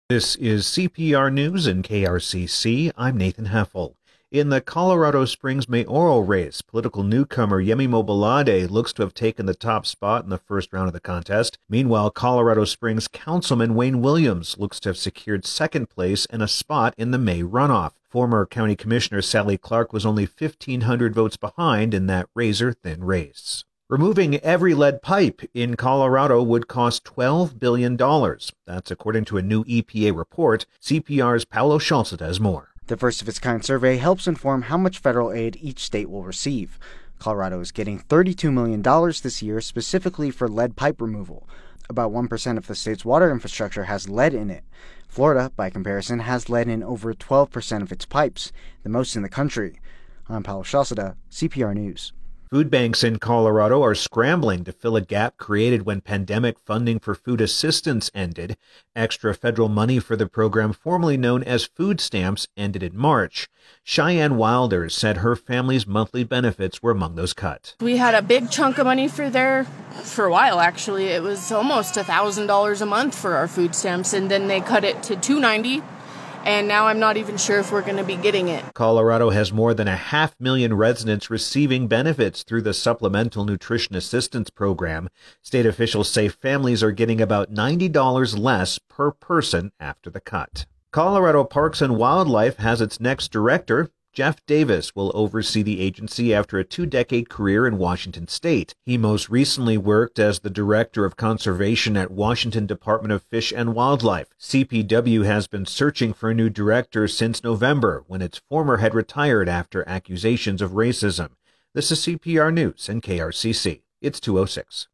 This is CPR News and KRCC. I'm Nathan Heffel. In the Colorado Springs mayoral race, political newcomer Yemi Mobolade looks to have taken the top spot in the first round of the contest. Meanwhile, Colorado Springs Councilman Wayne Williams looks to have secured second place and a spot in the May runoff. Former County Commissioner Sally Clark was only 1,500 votes behind in that razor-thin race. Removing every lead pipe in Colorado would cost $12 billion. That's according to a new EPA report. CPR's Paolo Schalzeta has more. The first-of-its-kind survey helps inform how much federal aid each state will receive. Colorado is getting $32 million this year specifically for lead pipe removal. About 1% of the state's water infrastructure has lead in it. Florida, by comparison, has lead in over 12% of its pipes, the most in the country. I'm Paolo Schalzeta, CPR News. Food banks in Colorado are scrambling to fill a gap created when pandemic funding for food assistance ended. Extra federal money for the program, formerly known as food stamps, ended in March. Cheyenne Wilder said her family's monthly benefits were among those cut. We had a big chunk of money for a while, actually. It was almost $1,000 a month for our food stamps, and then they cut it to $290. And now I'm not even sure if we're going to be getting it. Colorado has more than 500,000 residents receiving benefits through the Supplemental Nutrition Assistance Program. State officials say families are getting about $90 less per person after the cut. Colorado Parks and Wildlife has its next director. Jeff Davis will oversee the agency after a 2-decade career in Washington State. He most recently worked as the Director of Conservation at Washington Department of Fish and Wildlife. CPW has been searching for a new director since November, when its former head retired after accusations of racism. This is CPR News and KRCC. It's 2:06.